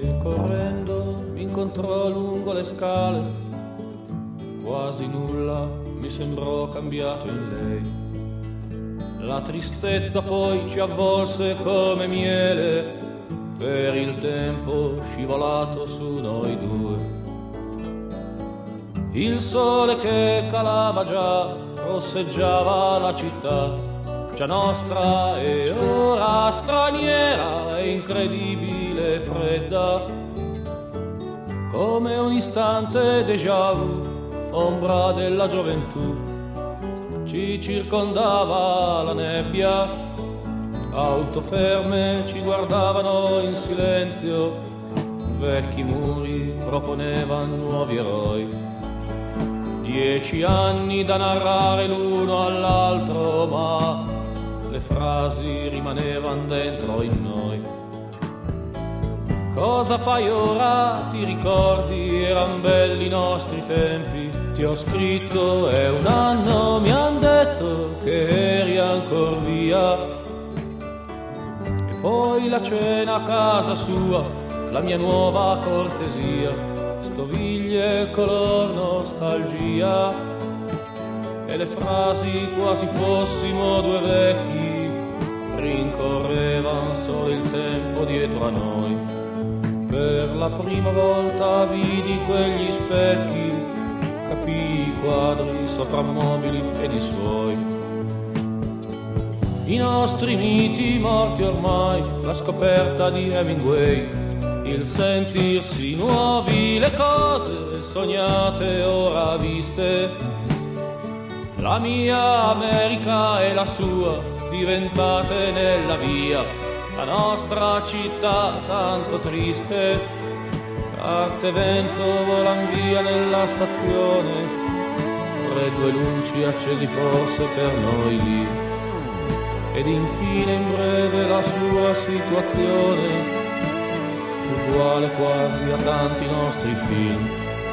e correndo mi incontrò lungo le scale. Quasi nulla mi sembrò cambiato in lei. La tristezza poi ci avvolse come miele, per il tempo scivolato su noi due. Il sole che calava già rosseggiava la città, già nostra e ora straniera e incredibile e fredda, come un istante déjà vu, ombra della gioventù. Ci circondava la nebbia, auto ferme ci guardavano in silenzio, vecchi muri proponevano nuovi eroi. 10 anni da narrare l'uno all'altro, ma le frasi rimanevano dentro in noi. Cosa fai ora? Ti ricordi? Eran belli i nostri tempi. Ti ho scritto, è un anno, mi han detto che eri ancor via. E poi la cena a casa sua, la mia nuova cortesia, stoviglie color nostalgia, e le frasi quasi fossimo due vecchi, rincorrevan solo il tempo dietro a noi. Per la prima volta vidi quegli specchi, capii i quadri soprammobili ed i suoi. I nostri miti morti ormai, la scoperta di Hemingway, il sentirsi nuovi, le cose sognate ora viste. La mia America e la sua diventate nella via, la nostra città tanto triste. Carte vento volan via nella stazione, vorrei 2 luci accesi forse per noi lì. Ed infine in breve la sua situazione, uguale quasi a tanti nostri film.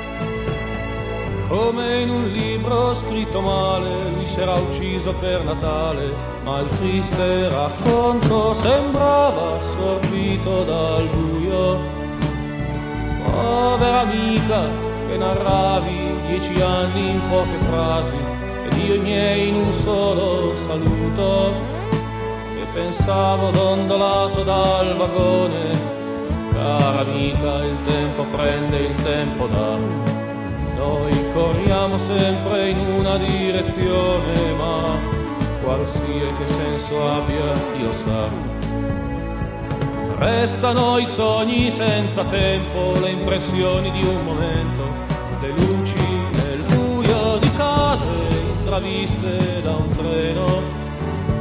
Come in un libro scritto male, lui s'era ucciso per Natale, ma il triste racconto sembrava assorbito dal buio. Povera amica che narravi 10 anni in poche frasi, ed io i miei in un solo saluto, e pensavo dondolato dal vagone. Cara amica, il tempo prende, il tempo dà. Noi corriamo sempre in una direzione, ma qual sia che senso abbia, Dio sa. Restano i sogni senza tempo, le impressioni di un momento, le luci nel buio di case intraviste da un treno.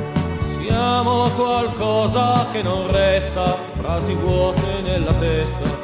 Siamo qualcosa che non resta, frasi vuote nella testa,